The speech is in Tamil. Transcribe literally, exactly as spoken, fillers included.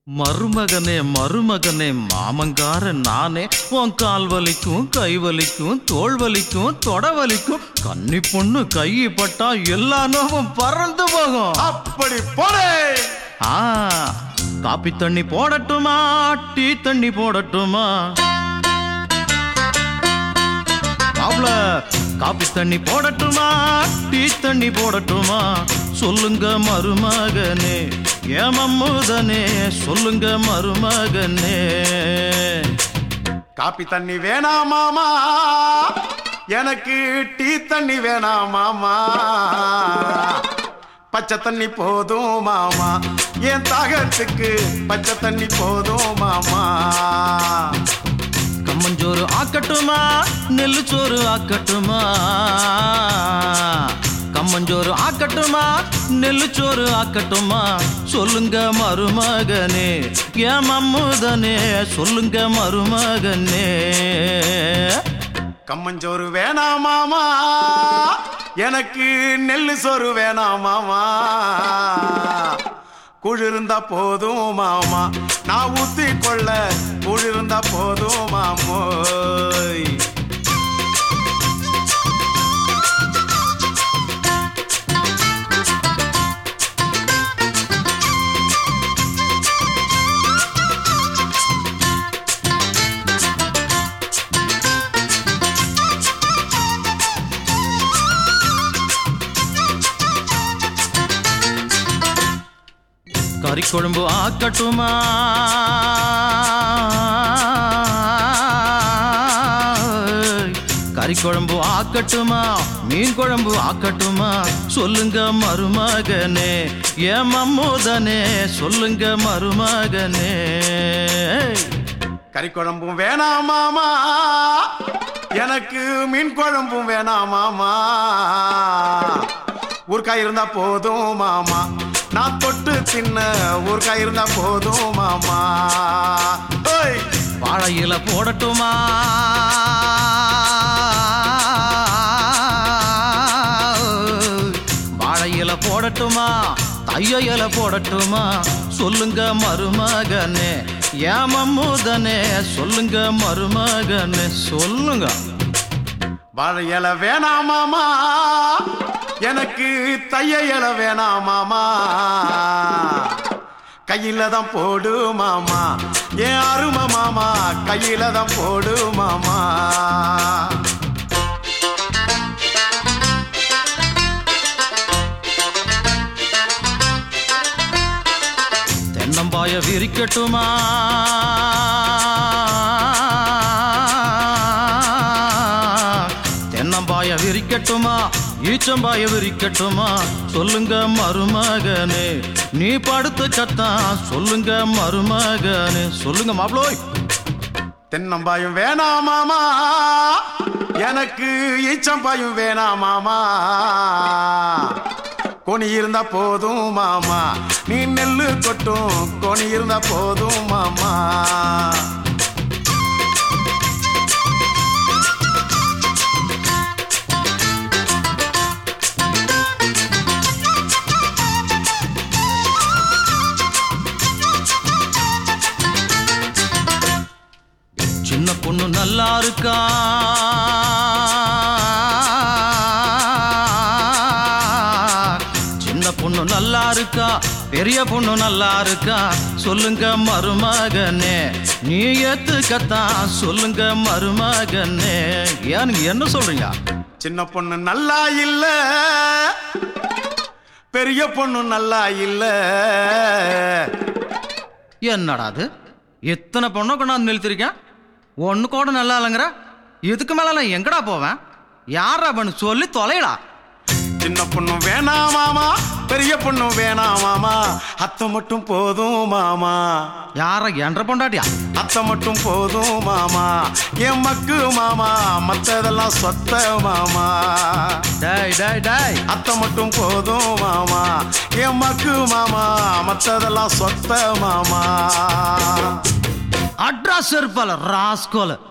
மருமகனே மருமகனே மாமங்கார நானே உன் கால் வலிக்கும் கை வலிக்கும் தோள் வலிக்கும் தொட வலிக்கும் கன்னி பொண்ணு கை பட்டா எல்லா நோவும் பறந்து போகும். அப்படி போடே. ஆ காப்பி தண்ணி போடட்டுமா டீ தண்ணி போடட்டுமா? அவ்வளோ காப்பி தண்ணி போடட்டுமா டீ தண்ணி போடட்டுமா? சொல்லுங்க மருமகனே ஏமம்முதனே சொல்லுங்க மருமகனே. காப்பி தண்ணி வேணாமாமா, எனக்கு டீ தண்ணி வேணாமாமா, பச்சை தண்ணி போதும் மாமா, என் தாகத்துக்கு பச்சை தண்ணி போதும் மாமா. கம்மஞ்சோறு ஆக்கட்டுமா நெல்லு சோறு ஆக்கட்டுமா? கம்மஞ்சோறு ஆக்கட்டுமா நெல்லு சோறு ஆக்கட்டுமா? சொல்லுங்க மருமகனே ஏமம்முதனே சொல்லுங்க மருமகனே. கம்மஞ்சோறு வேணாமாமா, எனக்கு நெல்லு சோறு வேணாமாமா, குளிர்ந்தா போதும் மாமா, நான் ஊத்தி கொள்ள குளிர்ந்தா போதும் மாமோய். கறி குழம்பு ஆக்கட்டுமா கறி குழம்பு ஆக்கட்டுமா மீன் குழம்பு ஆக்கட்டுமா? சொல்லுங்க மருமகனே ஏமம்முதனே சொல்லுங்க மருமகனே. கறி குழம்பும் வேணாமாமா, எனக்கு மீன் குழம்பும் வேணாமாமா, ஊர்காய் இருந்தா போதும் மாமா, நான் தொட்டு தின்ன ஊர்காய் இருந்தா போதும் மாமா. வாழையில போடட்டுமா வாழையில போடட்டுமா தையில போடட்டுமா? சொல்லுங்க மருமகனே ஏமம்முதனே சொல்லுங்க மருமகனே சொல்லுங்க. வாழை இலை வேணாமாமா, எனக்கு தைய இலை வேணாமாமா, கையில தான் போடு மாமா, என் அருமை மாமா கையில தான் போடு மாமா. தென்னம்பாய விரிக்கட்டுமா தென்னம்பாய விரிக்கட்டுமா ஈச்சம்பாய விரிக்கட்டுமா? சொல்லுங்க மருமகனே நீ படுத்து கத்தான் சொல்லுங்க மருமகனே சொல்லுங்க மாப்ளோய். தென்னம்பாயும் வேணாமாமா, எனக்கு ஈச்சம்பாயும் வேணாமாமா, கொனி இருந்தா போதும் மாமா, நீ நெல்லு கொட்டும் கொனி இருந்தா போதும் மாமா. சின்ன பொண்ணு நல்லா இருக்கா சின்ன பொண்ணு நல்லா இருக்கா பெரிய பொண்ணு நல்லா இருக்கா? சொல்லுங்க மருமகனே நீ ஏத்துக்கத்தான் சொல்லுங்க மருமகனே. ஏன் என்ன சொல்றீங்க? சின்ன பொண்ணு நல்லா இல்ல பெரிய பொண்ணு நல்லா இல்ல. என்னடா அது எத்தனை பொண்ணை கொண்டாந்து நிறுத்திருக்கேன், ஒன்று கூட நல்லா இல்லைங்கிற? இதுக்கு மேல எங்கடா போவேன்? யாரா பண்ணு சொல்லி தொலைடா. சின்ன பொண்ணு வேணாமாமா, பெரிய பொண்ணு வேணாமாமா, அத்தை மட்டும் போதும் மாமா. யார என்ற பொண்டாட்டியா? அத்தை மட்டும் போதும் மாமா, என் மக்கு மாமா மத்ததெல்லாம் சொத்த மாமா. டேய் டேய் டேய் அத்தை மட்டும் போதும் மாமா, என் மக்கு மாமா மத்ததெல்லாம் சொத்த மாமா. அட்ரஸ் இருப்பால ராஸ்கோல